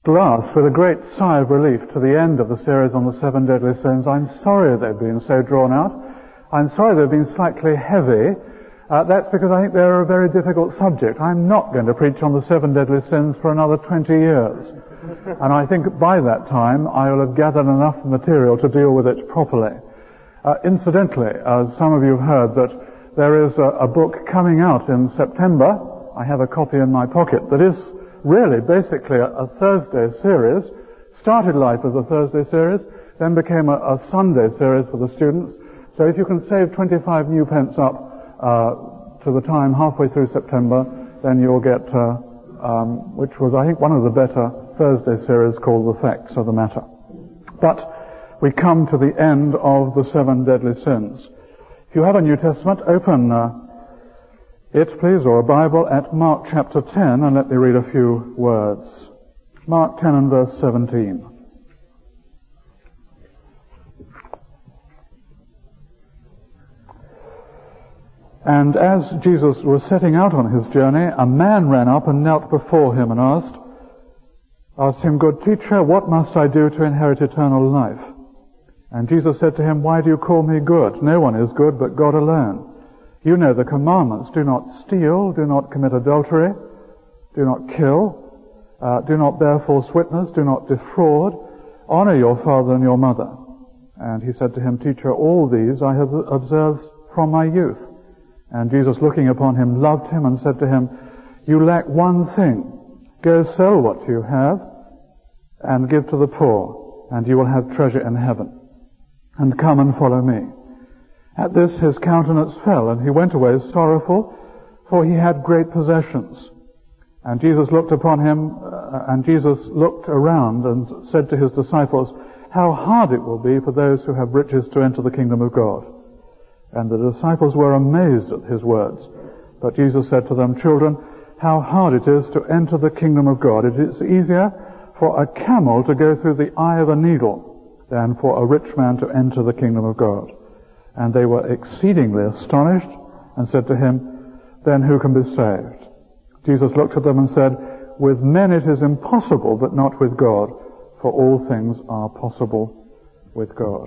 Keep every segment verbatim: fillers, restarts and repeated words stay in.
Last, with a great sigh of relief to the end of the series on the seven deadly sins. I'm sorry they've been so drawn out. I'm sorry they've been slightly heavy. Uh, that's because I think they're a very difficult subject. I'm not going to preach on the seven deadly sins for another twenty years. And I think by that time I will have gathered enough material to deal with it properly. Uh, incidentally, uh, some of you have heard that there is a, a book coming out in September. I have a copy in my pocket that is really basically a, a Thursday series. Started life as a Thursday series, then became a, a Sunday series for the students. So if you can save twenty-five new pence up uh, to the time halfway through September, then you'll get, uh, um, which was I think one of the better Thursday series called The Facts of the Matter. But we come to the end of the seven deadly sins. If you have a New Testament, open uh, it, please, or a Bible at Mark chapter ten, and let me read a few words. Mark ten and verse seventeen. And as Jesus was setting out on his journey, a man ran up and knelt before him and asked, asked him, "Good teacher, what must I do to inherit eternal life?" And Jesus said to him, "Why do you call me good? No one is good but God alone. You know the commandments. Do not steal, do not commit adultery, do not kill, uh, do not bear false witness, do not defraud, honor your father and your mother." And he said to him, "Teacher, all these I have observed from my youth." And Jesus, looking upon him, loved him and said to him, "You lack one thing. Go sell what you have and give to the poor, and you will have treasure in heaven. And come and follow me." At this his countenance fell, and he went away sorrowful, for he had great possessions. And Jesus looked upon him, uh, and Jesus looked around and said to his disciples, "How hard it will be for those who have riches to enter the kingdom of God." And the disciples were amazed at his words. But Jesus said to them, "Children, how hard it is to enter the kingdom of God. It is easier for a camel to go through the eye of a needle than for a rich man to enter the kingdom of God." And they were exceedingly astonished and said to him, "Then who can be saved?" Jesus looked at them and said, "With men it is impossible, but not with God, for all things are possible with God."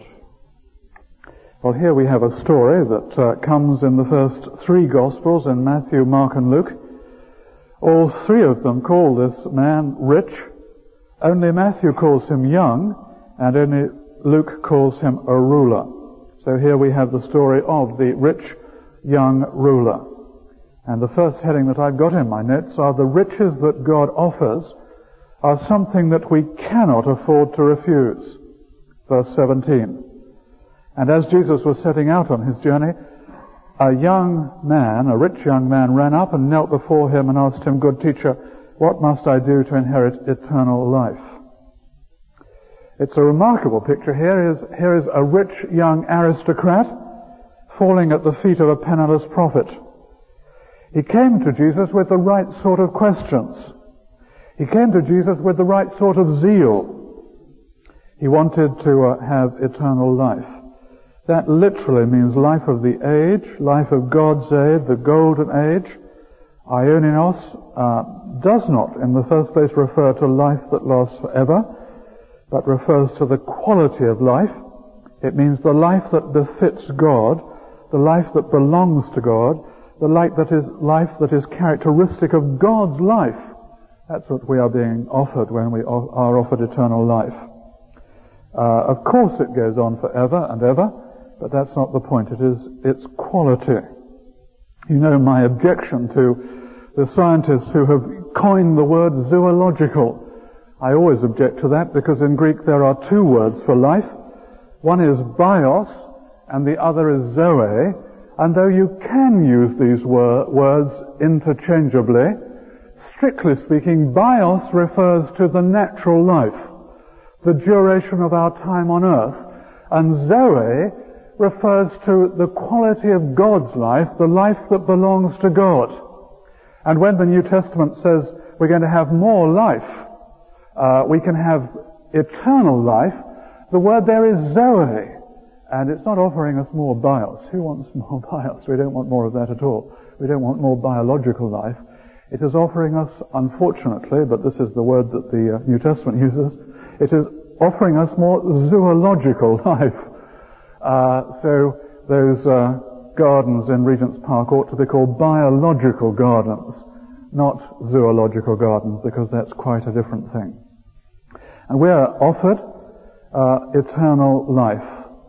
Well, here we have a story that uh, comes in the first three Gospels, in Matthew, Mark and Luke. All three of them call this man rich. Only Matthew calls him young, and only Luke calls him a ruler. So here we have the story of the rich young ruler. And the first heading that I've got in my notes are the riches that God offers are something that we cannot afford to refuse. Verse seventeen. And as Jesus was setting out on his journey, a young man, a rich young man, ran up and knelt before him and asked him, "Good teacher, what must I do to inherit eternal life?" It's a remarkable picture. Here is, here is a rich young aristocrat falling at the feet of a penniless prophet. He came to Jesus with the right sort of questions. He came to Jesus with the right sort of zeal. He wanted to uh, have eternal life. That literally means life of the age, life of God's age, the golden age. Aionios uh, does not, in the first place, refer to life that lasts forever, but refers to the quality of life. It means the life that befits God, the life that belongs to God, the life that is life that is characteristic of God's life. That's what we are being offered when we are offered eternal life. Uh, of course it goes on forever and ever, but that's not the point. It is its quality. You know my objection to the scientists who have coined the word zoological. I always object to that because in Greek there are two words for life. One is bios and the other is zoe. And though you can use these wor- words interchangeably, strictly speaking, bios refers to the natural life, the duration of our time on earth, and zoe refers to the quality of God's life, the life that belongs to God. And when the New Testament says we're going to have more life, uh, we can have eternal life, the word there is zoe. And it's not offering us more bios. Who wants more bios? We don't want more of that at all. We don't want more biological life. It is offering us, unfortunately, but this is the word that the uh, New Testament uses, it is offering us more zoological life. Uh, so those uh, gardens in Regent's Park ought to be called biological gardens, not zoological gardens, because that's quite a different thing. And we are offered uh, eternal life,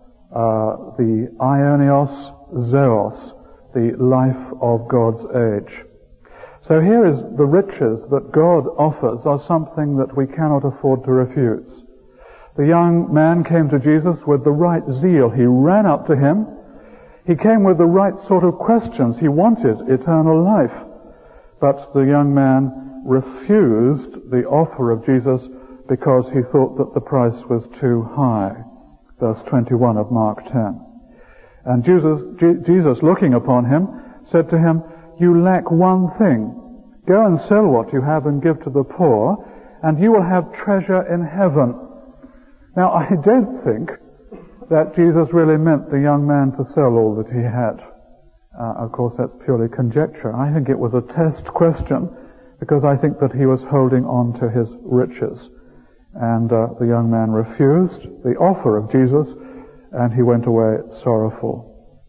uh, the aionios zoos, the life of God's age. So here is the riches that God offers are something that we cannot afford to refuse. The young man came to Jesus with the right zeal. He ran up to him. He came with the right sort of questions. He wanted eternal life. But the young man refused the offer of Jesus because he thought that the price was too high. Verse twenty-one of Mark ten. And Jesus, Jesus, looking upon him, said to him, "You lack one thing. Go and sell what you have and give to the poor, and you will have treasure in heaven." Now, I don't think that Jesus really meant the young man to sell all that he had. Uh, of course, that's purely conjecture. I think it was a test question, because I think that he was holding on to his riches. And uh, the young man refused the offer of Jesus, and he went away sorrowful.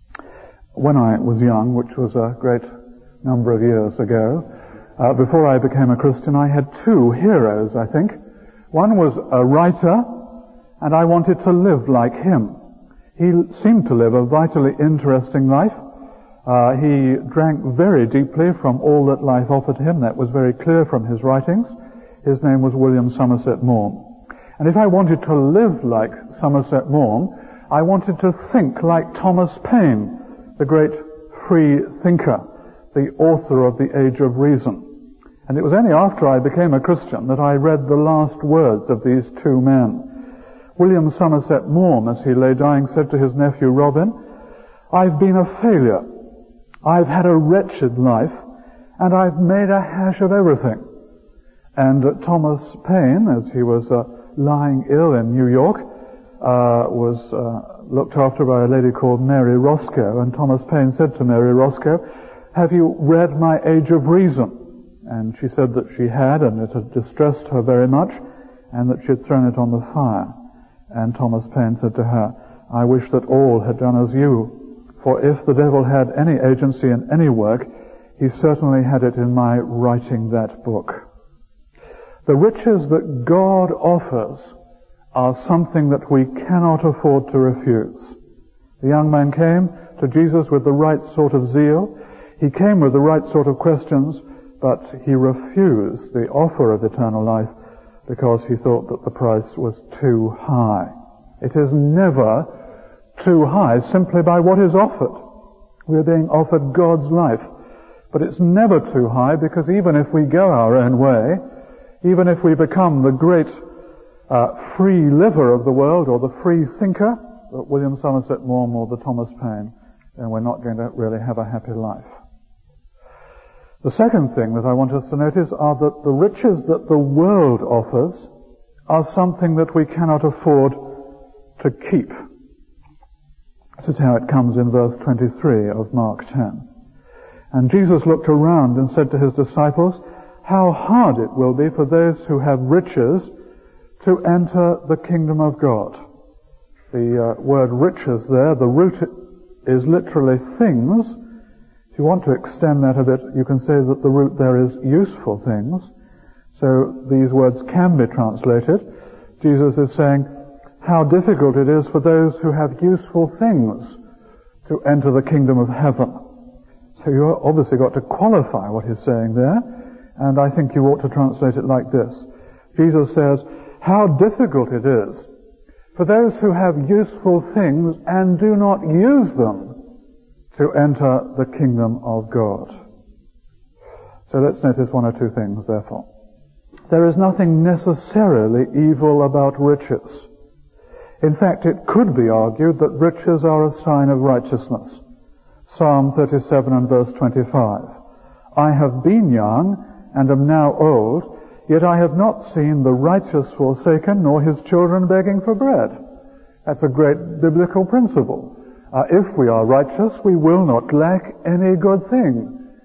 When I was young, which was a great number of years ago, uh, before I became a Christian, I had two heroes, I think. One was a writer, and I wanted to live like him. He seemed to live a vitally interesting life. Uh, he drank very deeply from all that life offered him. That was very clear from his writings. His name was William Somerset Maugham. And if I wanted to live like Somerset Maugham, I wanted to think like Thomas Paine, the great free thinker, the author of The Age of Reason. And it was only after I became a Christian that I read the last words of these two men. William Somerset Maugham, as he lay dying, said to his nephew Robin, "I've been a failure. I've had a wretched life, and I've made a hash of everything." And uh, Thomas Paine, as he was uh, lying ill in New York, uh, was uh, looked after by a lady called Mary Roscoe, and Thomas Paine said to Mary Roscoe, "Have you read my Age of Reason?" And she said that she had, and it had distressed her very much, and that she had thrown it on the fire. And Thomas Paine said to her, "I wish that all had done as you, for if the devil had any agency in any work, he certainly had it in my writing that book." The riches that God offers are something that we cannot afford to refuse. The young man came to Jesus with the right sort of zeal. He came with the right sort of questions, but he refused the offer of eternal life because he thought that the price was too high. It is never too high simply by what is offered. We're being offered God's life. But it's never too high, because even if we go our own way, even if we become the great uh, free liver of the world, or the free thinker, the William Somerset Maugham or the Thomas Paine, then we're not going to really have a happy life. The second thing that I want us to notice are that the riches that the world offers are something that we cannot afford to keep. This is how it comes in verse twenty-three of Mark ten. "And Jesus looked around and said to his disciples, 'How hard it will be for those who have riches to enter the kingdom of God.'" The uh, word riches there, the root is literally things. If you want to extend that a bit, you can say that the root there is useful things. So these words can be translated. Jesus is saying how difficult it is for those who have useful things to enter the kingdom of heaven. So you've obviously got to qualify what he's saying there, and I think you ought to translate it like this. Jesus says, how difficult it is for those who have useful things and do not use them to enter the kingdom of God. So let's notice one or two things, therefore. There is nothing necessarily evil about riches. In fact, it could be argued that riches are a sign of righteousness. Psalm thirty-seven and verse twenty-five. "I have been young and am now old, yet I have not seen the righteous forsaken, nor his children begging for bread." That's a great biblical principle. Uh, if we are righteous, we will not lack any good thing.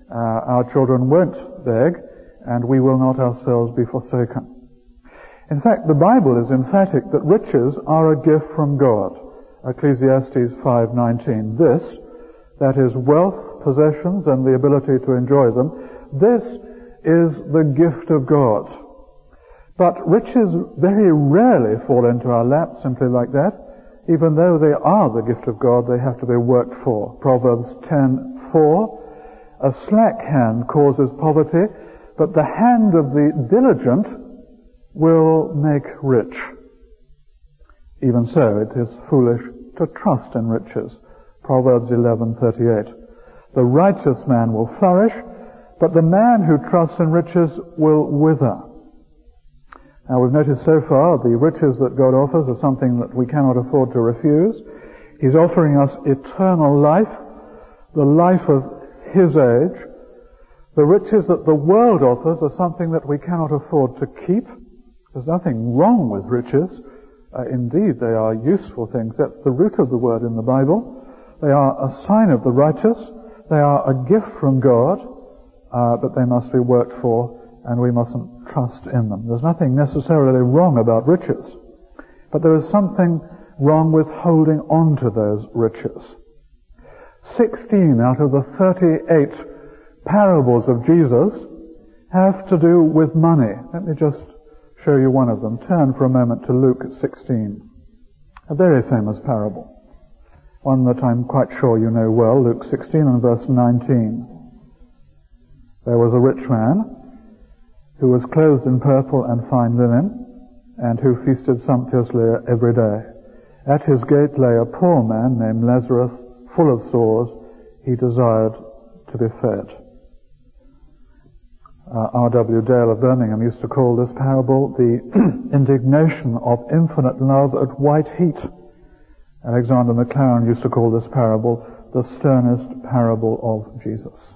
Uh, our children won't beg, and we will not ourselves be forsaken. In fact, the Bible is emphatic that riches are a gift from God. Ecclesiastes five nineteen. This, that is wealth, possessions, and the ability to enjoy them, this is the gift of God. But riches very rarely fall into our lap simply like that. Even though they are the gift of God, they have to be worked for. Proverbs ten four. A slack hand causes poverty, but the hand of the diligent will make rich. Even so, it is foolish to trust in riches. Proverbs eleven thirty-eight. The righteous man will flourish, but the man who trusts in riches will wither. Now, we've noticed so far the riches that God offers are something that we cannot afford to refuse. He's offering us eternal life, the life of His age. The riches that the world offers are something that we cannot afford to keep. There's nothing wrong with riches. Uh, indeed, they are useful things. That's the root of the word in the Bible. They are a sign of the righteous. They are a gift from God, uh, but they must be worked for, and we mustn't trust in them. There's nothing necessarily wrong about riches, but there is something wrong with holding on to those riches. Sixteen out of the thirty-eight parables of Jesus have to do with money. Let me just show you one of them. Turn for a moment to Luke sixteen. A very famous parable. One that I'm quite sure you know well. Luke sixteen and verse nineteen. There was a rich man who was clothed in purple and fine linen, and who feasted sumptuously every day. At his gate lay a poor man named Lazarus, full of sores. He desired to be fed. Uh, R W Dale of Birmingham used to call this parable the indignation of infinite love at white heat. Alexander Maclaren used to call this parable the sternest parable of Jesus.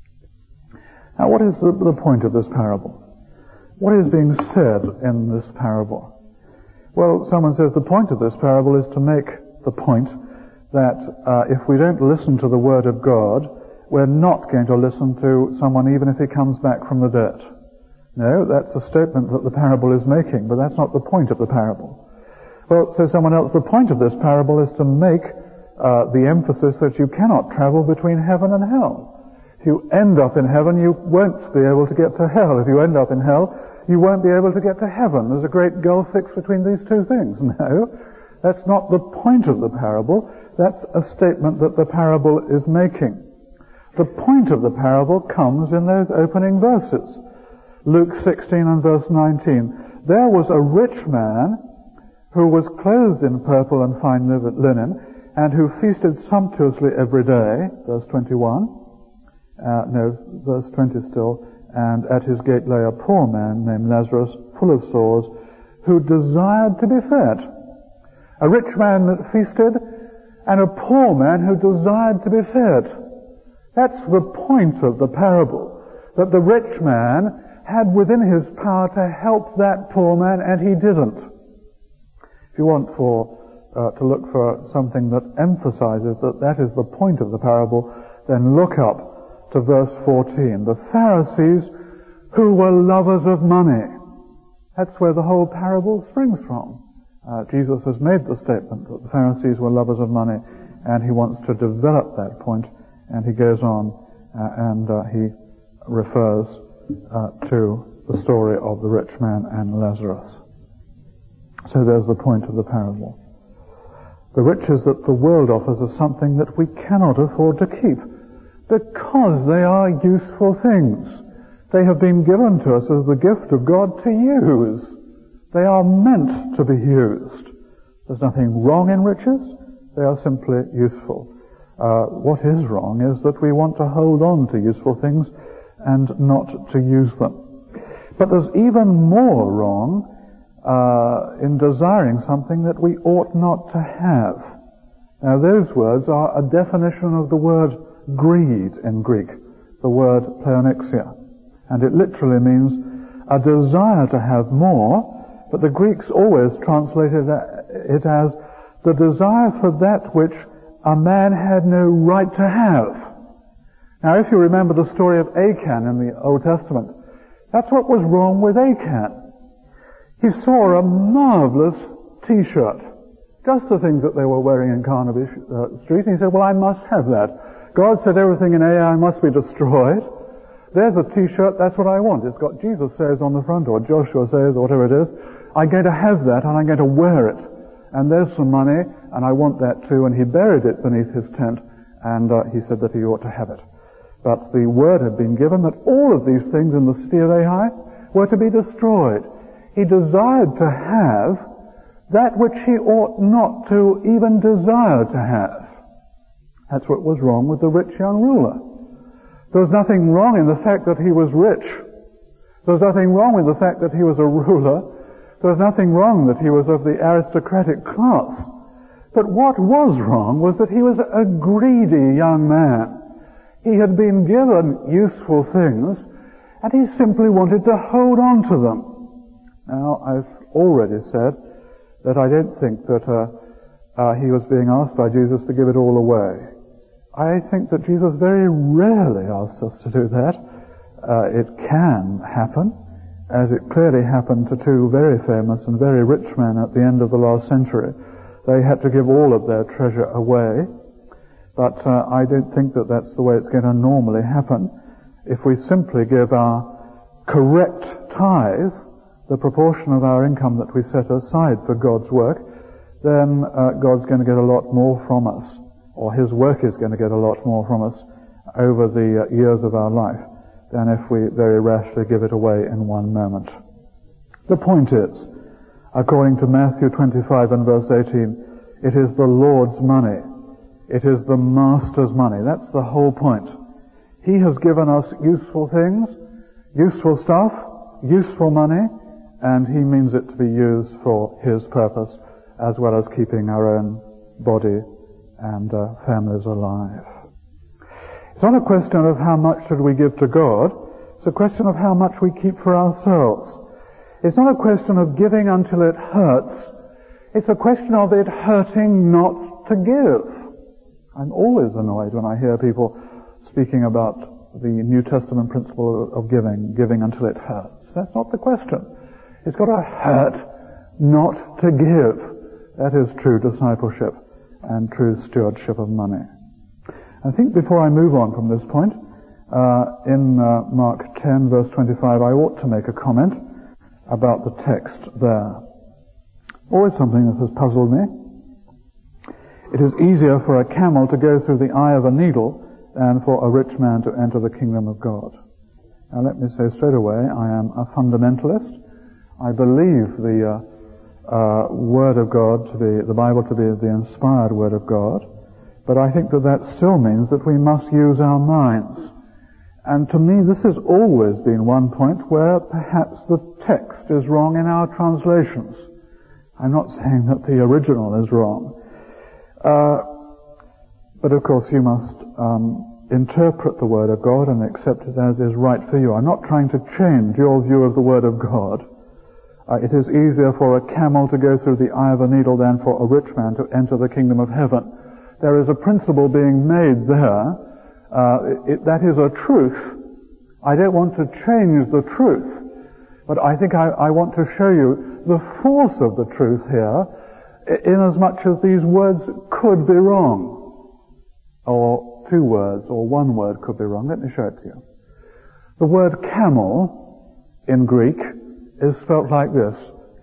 Now, what is the, the point of this parable? What is being said in this parable? Well, someone says the point of this parable is to make the point that uh, if we don't listen to the Word of God, we're not going to listen to someone even if he comes back from the dead. No, that's a statement that the parable is making, but that's not the point of the parable. Well, says someone else, the point of this parable is to make uh, the emphasis that you cannot travel between heaven and hell. If you end up in heaven, you won't be able to get to hell. If you end up in hell, you won't be able to get to heaven. There's a great gulf fixed between these two things. No, that's not the point of the parable. That's a statement that the parable is making. The point of the parable comes in those opening verses. Luke sixteen and verse nineteen. There was a rich man who was clothed in purple and fine linen, and who feasted sumptuously every day. Verse twenty-one. Uh, no, verse twenty still. And at his gate lay a poor man named Lazarus, full of sores, who desired to be fed. A rich man that feasted, and a poor man who desired to be fed. That's the point of the parable, that the rich man had within his power to help that poor man, and he didn't. If you want for uh, to look for something that emphasizes that that is the point of the parable, then look up to verse fourteen. The Pharisees who were lovers of money. That's where the whole parable springs from. Uh, Jesus has made the statement that the Pharisees were lovers of money, and he wants to develop that point, and he goes on uh, and uh, he refers uh, to the story of the rich man and Lazarus. So there's the point of the parable. The riches that the world offers are something that we cannot afford to keep, because they are useful things. They have been given to us as the gift of God to use. They are meant to be used. There's nothing wrong in riches. They are simply useful. Uh, what is wrong is that we want to hold on to useful things and not to use them. But there's even more wrong uh, in desiring something that we ought not to have. Now, those words are a definition of the word greed in Greek, the word pleonexia. And it literally means a desire to have more, but the Greeks always translated it as the desire for that which a man had no right to have. Now, if you remember the story of Achan in the Old Testament, that's what was wrong with Achan. He saw a marvelous T-shirt, just the things that they were wearing in Carnaby uh, Street, and he said, well, I must have that. God said everything in Ai must be destroyed. There's a T-shirt, that's what I want. It's got Jesus says on the front, or Joshua says, or whatever it is. I'm going to have that, and I'm going to wear it. And there's some money, and I want that too. And he buried it beneath his tent, and uh, he said that he ought to have it. But the word had been given that all of these things in the city of Ai were to be destroyed. He desired to have that which he ought not to even desire to have. That's what was wrong with the rich young ruler. There was nothing wrong in the fact that he was rich. There was nothing wrong with the fact that he was a ruler. There was nothing wrong that he was of the aristocratic class. But what was wrong was that he was a greedy young man. He had been given useful things, and he simply wanted to hold on to them. Now, I've already said that I don't think that uh, uh, he was being asked by Jesus to give it all away. I think that Jesus very rarely asks us to do that. Uh, it can happen, as it clearly happened to two very famous and very rich men at the end of the last century. They had to give all of their treasure away, but uh, I don't think that that's the way it's going to normally happen. If we simply give our correct tithe, the proportion of our income that we set aside for God's work, then uh, God's going to get a lot more from us, or His work is going to get a lot more from us over the uh, years of our life than if we very rashly give it away in one moment. The point is, according to Matthew twenty-five and verse eighteen, it is the Lord's money. It is the Master's money. That's the whole point. He has given us useful things, useful stuff, useful money, and He means it to be used for His purpose, as well as keeping our own body and uh, families alive. It's not a question of how much should we give to God. It's a question of how much we keep for ourselves. It's not a question of giving until it hurts. It's a question of it hurting not to give. I'm always annoyed when I hear people speaking about the New Testament principle of giving, giving until it hurts. That's not the question. It's got to hurt not to give. That is true discipleship and true stewardship of money. I think before I move on from this point, uh, in uh, Mark ten verse twenty-five, I ought to make a comment about the text there. Always something that has puzzled me. It is easier for a camel to go through the eye of a needle than for a rich man to enter the kingdom of God. Now let me say straight away, I am a fundamentalist. I believe the uh, uh, Word of God to be, the Bible to be the inspired Word of God, but I think that that still means that we must use our minds. And to me, this has always been one point where perhaps the text is wrong in our translations. I'm not saying that the original is wrong. Uh, but of course you must um, interpret the Word of God and accept it as is right for you. I'm not trying to change your view of the Word of God. Uh, it is easier for a camel to go through the eye of a needle than for a rich man to enter the kingdom of heaven. There is a principle being made there. Uh, it, that is a truth. I don't want to change the truth, but I think I, I want to show you the force of the truth here, inasmuch as these words could be wrong, or two words, or one word could be wrong. Let me show it to you. The word camel in Greek is spelt like this: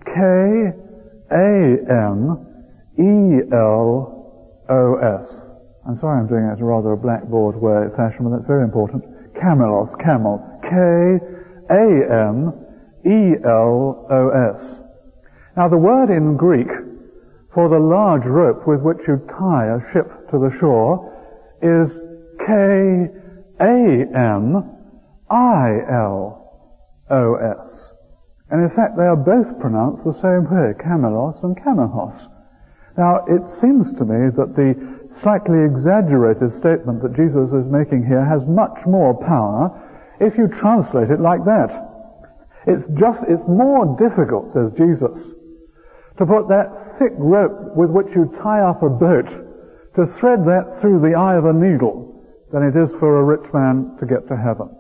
K A M E L O S. I'm sorry I'm doing it in rather a blackboard way fashion, but that's very important. Camelos, camel. K A M E L O S. Now the word in Greek for the large rope with which you tie a ship to the shore is K A M I L O S. And in fact they are both pronounced the same way, camelos and camelos. Now it seems to me that the slightly exaggerated statement that Jesus is making here has much more power if you translate it like that. It's just, it's more difficult, says Jesus, to put that thick rope with which you tie up a boat, to thread that through the eye of a needle, than it is for a rich man to get to heaven.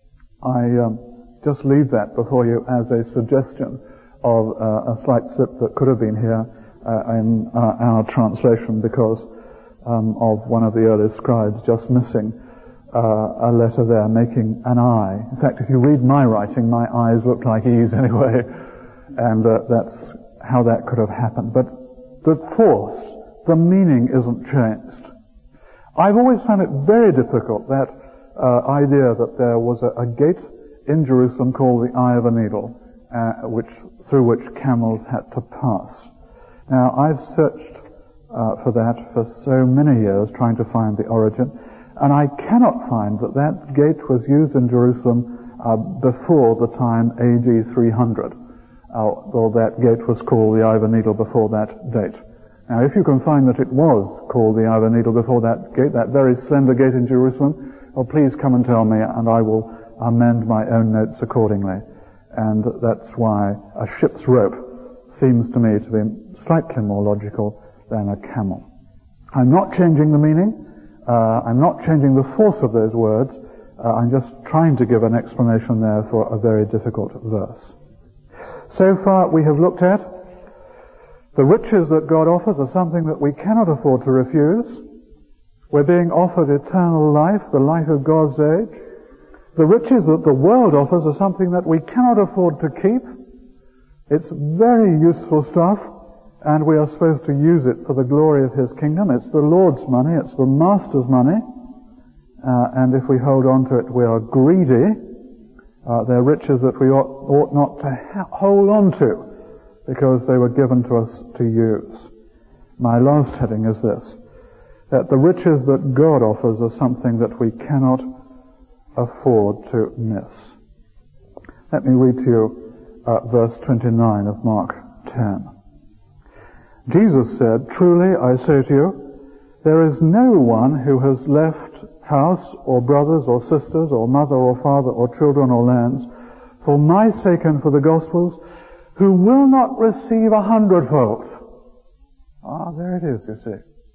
I um, just leave that before you as a suggestion of uh, a slight slip that could have been here uh, in uh, our translation because um, of one of the early scribes just missing uh, a letter there, making an I. In fact, if you read my writing, my I's look like E's anyway, and uh, that's how that could have happened. But the force, the meaning isn't changed. I've always found it very difficult, that uh, idea that there was a, a gate in Jerusalem called the Eye of a Needle, uh, which through which camels had to pass. Now, I've searched uh, for that for so many years, trying to find the origin, and I cannot find that that gate was used in Jerusalem uh, before the time A D three hundred, uh, or that gate was called the Eye of a Needle before that date. Now, if you can find that it was called the Eye of a Needle before that gate, that very slender gate in Jerusalem, well, please come and tell me, and I will amend my own notes accordingly. And that's why a ship's rope seems to me to be slightly more logical than a camel. I'm not changing the meaning. Uh, I'm not changing the force of those words. Uh, I'm just trying to give an explanation there for a very difficult verse. So far, we have looked at the riches that God offers are something that we cannot afford to refuse. We're being offered eternal life, the life of God's age. The riches that the world offers are something that we cannot afford to keep. It's very useful stuff, and we are supposed to use it for the glory of His kingdom. It's the Lord's money, it's the Master's money, uh, and if we hold on to it, we are greedy. Uh, they're riches that we ought, ought not to ha- hold on to, because they were given to us to use. My last heading is this, that the riches that God offers are something that we cannot afford to miss. Let me read to you uh, verse twenty-nine of Mark ten. Jesus said, "Truly I say to you, there is no one who has left house or brothers or sisters or mother or father or children or lands for my sake and for the gospel's, who will not receive a hundredfold." Ah, there it is, you see.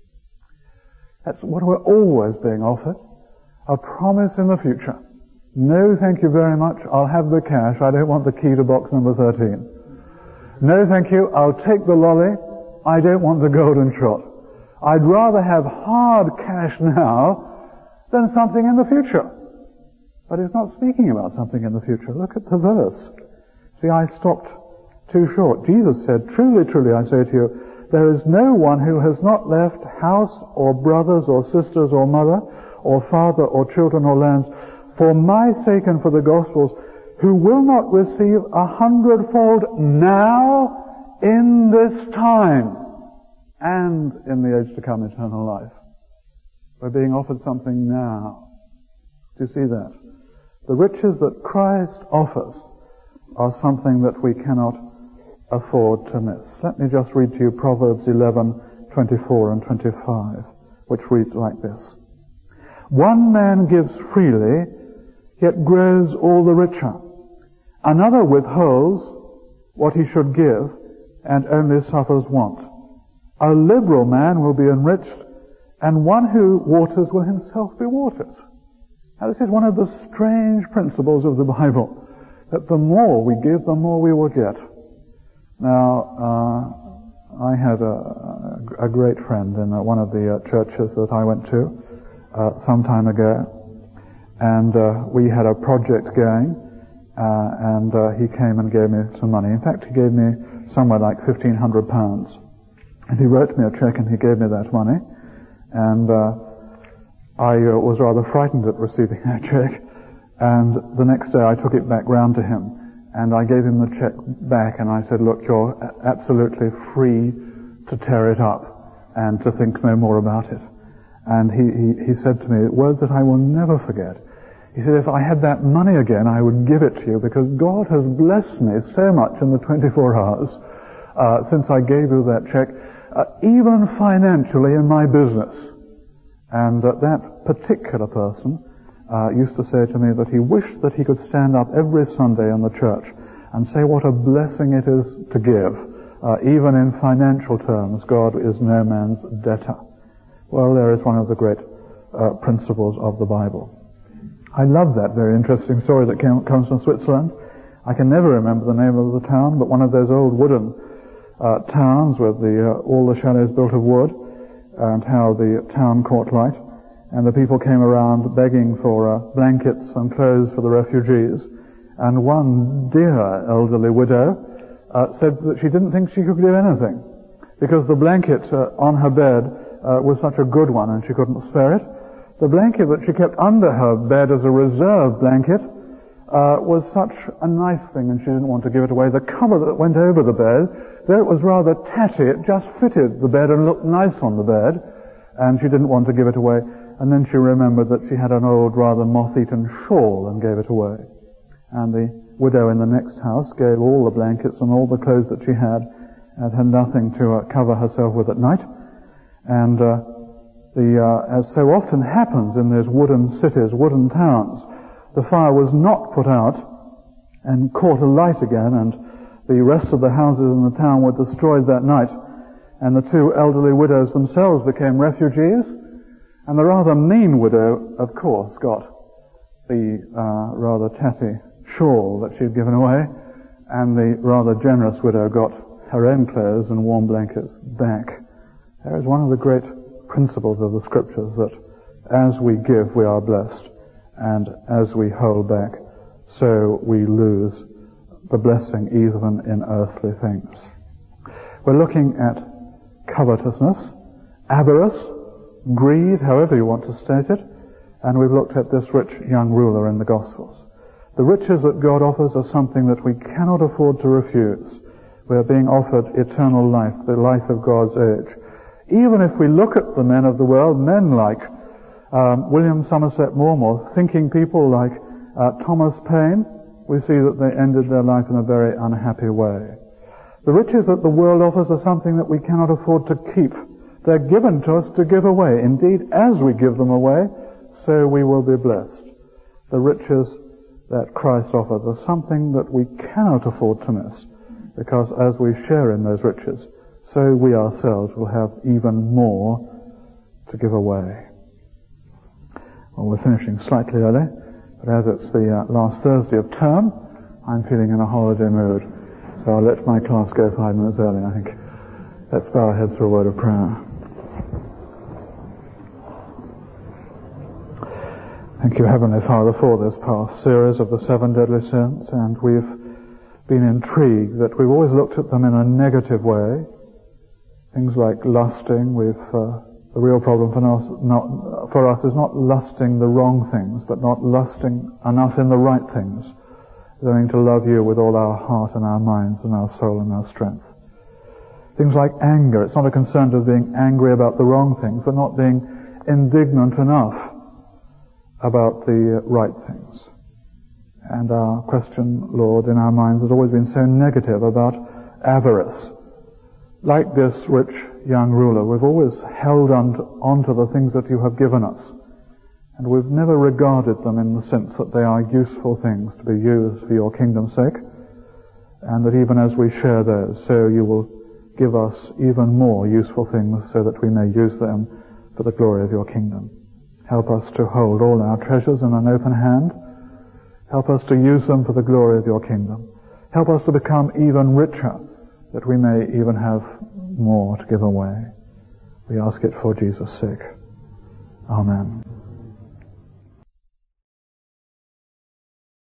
That's what we're always being offered. A promise in the future. No, thank you very much. I'll have the cash. I don't want the key to box number thirteen. No, thank you. I'll take the lolly. I don't want the golden shot. I'd rather have hard cash now than something in the future. But it's not speaking about something in the future. Look at the verse. See, I stopped too short. Jesus said, "Truly, truly, I say to you, there is no one who has not left house or brothers or sisters or mother or father or children or lands for my sake and for the gospel's, who will not receive a hundredfold now in this time and in the age to come eternal life." We're being offered something now. Do you see that? The riches that Christ offers are something that we cannot afford to miss. Let me just read to you Proverbs eleven, twenty-four and twenty-five, which reads like this. "One man gives freely, yet grows all the richer. Another withholds what he should give, and only suffers want. A liberal man will be enriched, and one who waters will himself be watered." Now, this is one of the strange principles of the Bible, that the more we give, the more we will get. Now, uh, I had a, a great friend in one of the uh, churches that I went to uh, some time ago, and uh, we had a project going, uh, and uh, he came and gave me some money. In fact, he gave me somewhere like fifteen hundred pounds. And he wrote me a check and he gave me that money, and uh, I uh, was rather frightened at receiving that check, and the next day I took it back round to him, and I gave him the check back, and I said, "Look, you're absolutely free to tear it up and to think no more about it." And he, he, he said to me words that I will never forget. He said, "If I had that money again, I would give it to you, because God has blessed me so much in the twenty-four hours uh, since I gave you that check, uh, even financially in my business." And uh, that particular person uh, used to say to me that he wished that he could stand up every Sunday in the church and say what a blessing it is to give. Uh, even in financial terms, God is no man's debtor. Well, there is one of the great uh, principles of the Bible. I love that very interesting story that came, comes from Switzerland. I can never remember the name of the town, but one of those old wooden uh, towns with the, uh, all the chalets built of wood, and how the town caught light, and the people came around begging for uh, blankets and clothes for the refugees, and one dear elderly widow uh, said that she didn't think she could do anything, because the blanket uh, on her bed uh, was such a good one and she couldn't spare it. The blanket that she kept under her bed as a reserve blanket uh, was such a nice thing, and she didn't want to give it away. The cover that went over the bed, though it was rather tatty, it just fitted the bed and looked nice on the bed, and she didn't want to give it away. And then she remembered that she had an old, rather moth-eaten shawl and gave it away. And the widow in the next house gave all the blankets and all the clothes that she had, and had nothing to uh, cover herself with at night. And uh, the uh, as so often happens in those wooden cities, wooden towns, the fire was not put out and caught alight again, and the rest of the houses in the town were destroyed that night, and the two elderly widows themselves became refugees, and the rather mean widow, of course, got the uh, rather tatty shawl that she had given away, and the rather generous widow got her own clothes and warm blankets back. There is one of the great principles of the Scriptures, that as we give, we are blessed, and as we hold back, so we lose the blessing even in earthly things. We're looking at covetousness, avarice, greed, however you want to state it, and we've looked at this rich young ruler in the Gospels. The riches that God offers are something that we cannot afford to refuse. We are being offered eternal life, the life of God's age. Even if we look at the men of the world, men like um, William Somerset Maugham, thinking people like uh, Thomas Paine, we see that they ended their life in a very unhappy way. The riches that the world offers are something that we cannot afford to keep. They're given to us to give away. Indeed, as we give them away, so we will be blessed. The riches that Christ offers are something that we cannot afford to miss, because as we share in those riches, so we ourselves will have even more to give away. Well, we're finishing slightly early, but as it's the uh, last Thursday of term, I'm feeling in a holiday mood, so I'll let my class go five minutes early, I think. Let's bow our heads for a word of prayer. Thank you, Heavenly Father, for this past series of the seven deadly sins, and we've been intrigued that we've always looked at them in a negative way. Things like lusting, we've, uh, the real problem for us, not, for us is not lusting the wrong things, but not lusting enough in the right things, learning to love you with all our heart and our minds and our soul and our strength. Things like anger, it's not a concern of being angry about the wrong things, but not being indignant enough about the right things. And our question, Lord, in our minds has always been so negative about avarice. Like this rich young ruler, we've always held on to, on to the things that you have given us, and we've never regarded them in the sense that they are useful things to be used for your kingdom's sake, and that even as we share those, so you will give us even more useful things so that we may use them for the glory of your kingdom. Help us to hold all our treasures in an open hand. Help us to use them for the glory of your kingdom. Help us to become even richer, that we may even have more to give away. We ask it for Jesus' sake. Amen.